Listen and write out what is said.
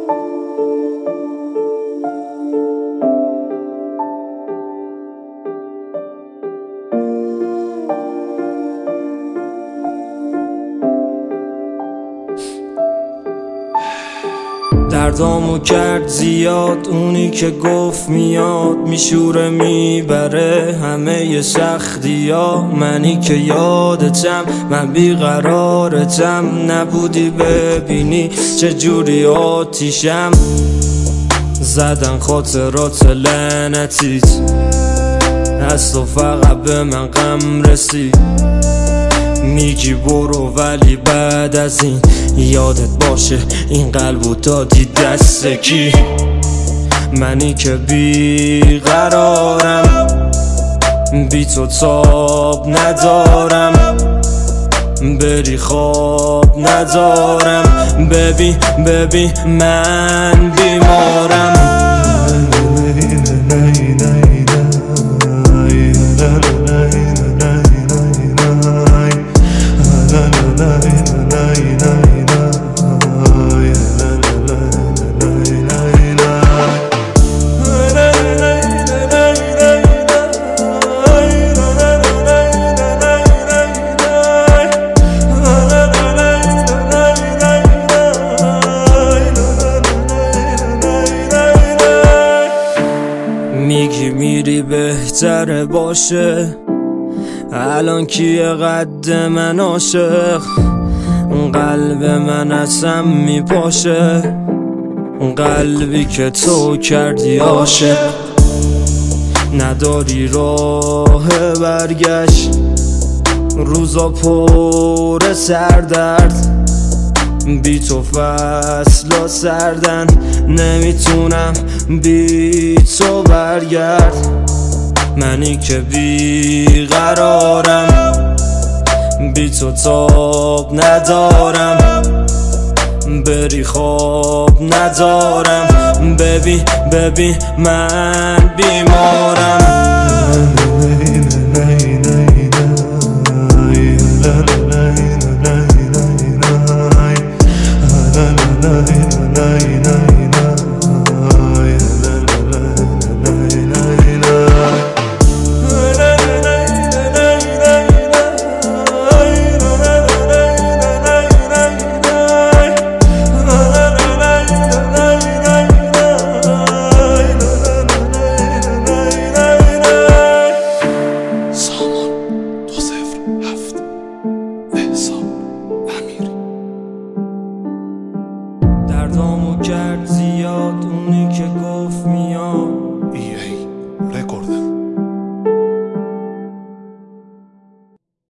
دردامو کرد زیاد اونی که گفت میاد، میشوره میبره همه سختی ها. منی که یادتم، من بیقرارتم، نبودی ببینی چجوری آتیشم. زدن خاطرات لعنتیت، از تو فقط به من غم رسید. میگی برو ولی بعد از این یادت باشه این قلبو دادی دست کی. منی که بیقرارم، بی تو تاب ندارم، بری خواب ندارم. ببین من بیمارم. میگی میری بهتره باشه، الان کیه قد من عاشق؟ قلب من اصلا میپاشه، قلبی که تو کردی عاشق. نداری راه برگشت، روزا پر سردرد، بی تو فصلا سردن، نمیتونم بی تو برگرد. منی که بیقرارم، بی تو تاب ندارم، بری خواب ندارم. ببین من بیمارم. دردامو کرد زیاد